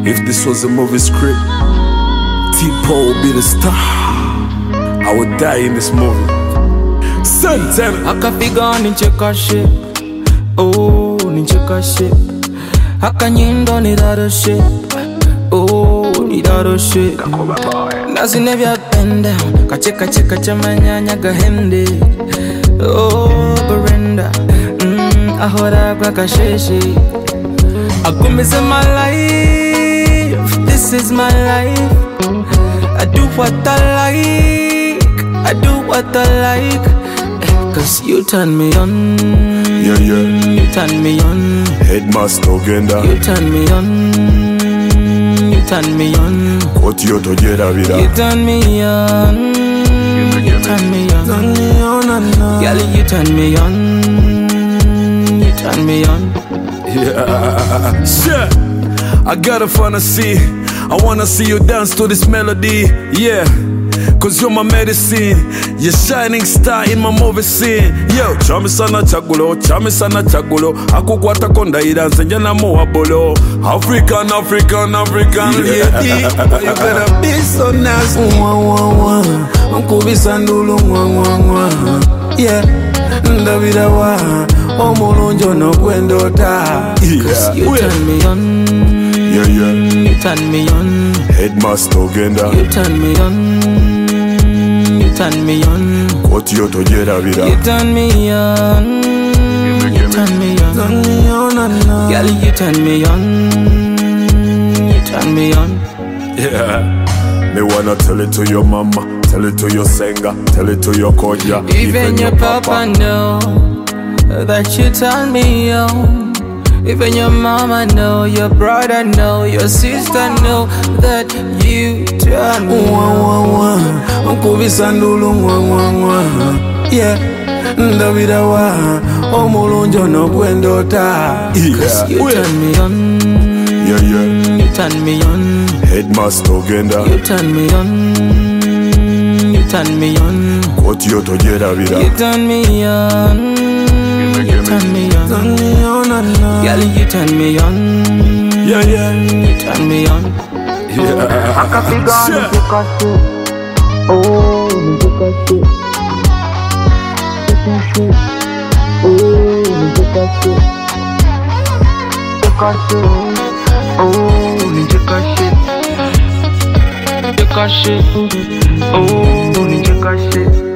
If this was a movie script, T-Paul would be the star. I would die in this movie. Santana. Akapiga nicheka shit. Oh, nicheka shit. Akanyendo ni daro shit. Oh, ni daro shit. Nasi nebya bend down. Kacheka cheka chamanyanya gahende. Oh, Brenda. Ahora kwa kasheshi. Akumisa my life. This is my life. I do what I like. I do what I like. Cause you turn me on. Yeah, yeah. You turn me on. Headmaster Ogenda. You turn me on. You turn me on. Kotio tojera vida. You turn me on. You turn me on. Girl, you turn me on. You turn me on. Yeah. Shit. I got a fantasy. I wanna see you dance to this melody. Yeah. Cause you're my medicine. You're shining star in my movie scene. Yo, chami sana chagulo, chami sana chagulo. Akukwata konda idanse njana muwabolo. African, African, African lady. You better be so nasty. Nkubisa ndulu mwa. Yeah, ndabira wa omulunjo no kwendota. Cause you turn me on. Yeah, yeah. You turn me on. Headmaster Ogenda. You turn me on. You turn me on. Kotio tojera vida. You turn me on. You turn me on. Girl, you turn me on. You turn me on. Yeah. Me wanna tell it to your mama, tell it to your singer, tell it to your koja. Even your papa know that you turn me on. Even your mama know, your brother know, your sister know that you turn me on. Nkubisa ndulu mwa. Yeah, ndabira wa omulunjo no kwendota. Cause you turn me on. Yeah, yeah. You turn me on. Headmaster Ogenda. You turn me on. You turn me on. Kotio tojera vida. You turn me on. You turn me on. Girl, you turn me on. Yeah, yeah. You turn me on. Yeah. Akapiga nicheka shit. Oh, nicheka shit. Nicheka shit. Oh, nicheka shit. Nicheka shit. Oh, nicheka shit. Nicheka shit. Oh, nicheka shit.